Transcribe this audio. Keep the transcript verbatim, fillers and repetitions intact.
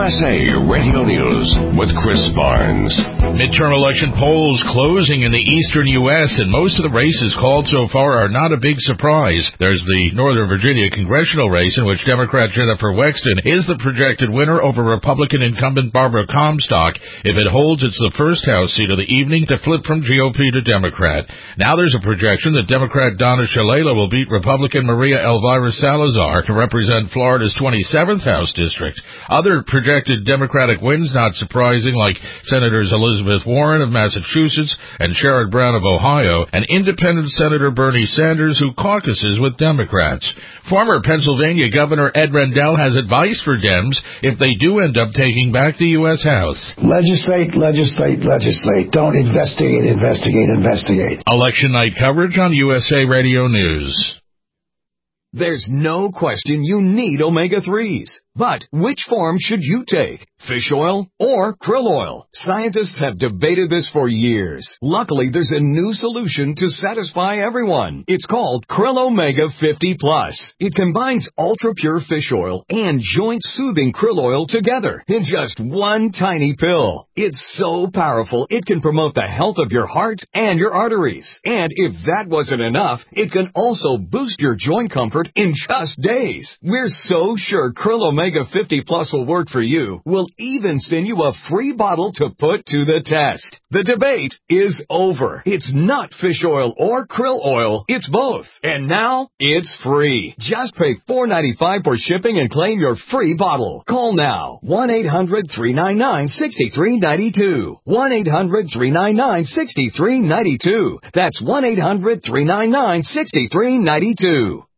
S A Radio News with Chris Barnes. Midterm election polls closing in the eastern U S, and most of the races called so far are not a big surprise. There's the Northern Virginia congressional race in which Democrat Jennifer Wexton is the projected winner over Republican incumbent Barbara Comstock. If it holds, it's the first House seat of the evening to flip from G O P to Democrat. Now there's a projection that Democrat Donna Shalala will beat Republican Maria Elvira Salazar to represent Florida's twenty-seventh House district. Other projected Democratic wins, not surprising, like Senators Elizabeth Warren of Massachusetts and Sherrod Brown of Ohio, and independent Senator Bernie Sanders, who caucuses with Democrats. Former Pennsylvania Governor Ed Rendell has advice for Dems if they do end up taking back the U S House. Legislate, legislate, legislate. Don't investigate, investigate, investigate. Election night coverage on U S A Radio News. There's no question you need omega threes. But which form should you take? Fish oil or krill oil? Scientists have debated this for years. Luckily, there's a new solution to satisfy everyone. It's called Krill Omega fifty plus. It combines ultra-pure fish oil and joint-soothing krill oil together in just one tiny pill. It's so powerful, it can promote the health of your heart and your arteries. And if that wasn't enough, it can also boost your joint comfort in just days. We're so sure Krill Omega fifty plus will work for you. We'll even send you a free bottle to put to the test. The debate is over. It's not fish oil or krill oil. It's both. And now it's free. Just pay four dollars and ninety-five cents for shipping and claim your free bottle. Call now. one eight hundred three nine nine six three nine two. one eight hundred three nine nine six three nine two. That's one eight hundred three nine nine six three nine two.